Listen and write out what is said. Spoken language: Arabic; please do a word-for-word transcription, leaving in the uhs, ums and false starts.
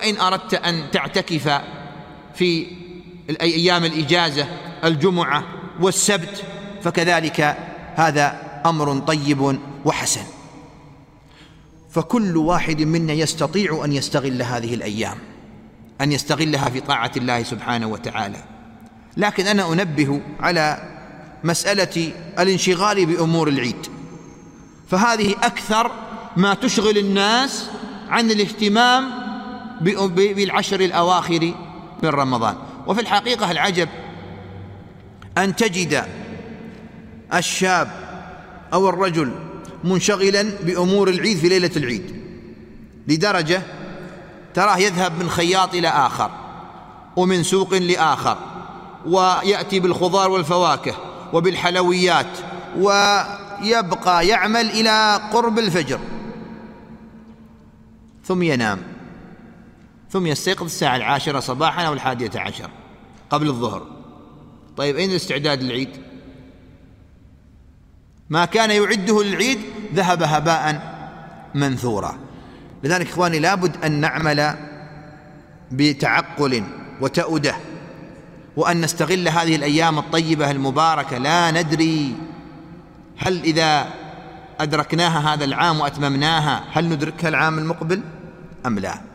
وإن أردت أن تعتكف في أيام الإجازة الجمعة والسبت فكذلك هذا أمر طيب وحسن. فكل واحد منا يستطيع أن يستغل هذه الأيام، أن يستغلها في طاعة الله سبحانه وتعالى. لكن أنا أنبه على مسألة الانشغال بأمور العيد، فهذه أكثر ما تشغل الناس عن الاهتمام بالعشر الأواخر من رمضان. وفي الحقيقة العجب أن تجد الشاب أو الرجل منشغلا بأمور العيد في ليلة العيد، لدرجة تراه يذهب من خياط إلى آخر ومن سوق لآخر، ويأتي بالخضار والفواكه وبالحلويات، ويبقى يعمل إلى قرب الفجر، ثم ينام، ثم يستيقظ الساعة العاشرة صباحا أو الحادية عشر قبل الظهر. طيب أين الاستعداد للعيد؟ ما كان يعده للعيد ذهب هباء منثورا. لذلك إخواني لابد أن نعمل بتعقل وتأودة، وأن نستغل هذه الأيام الطيبة المباركة. لا ندري هل إذا أدركناها هذا العام وأتممناها هل ندركها العام المقبل أم لا.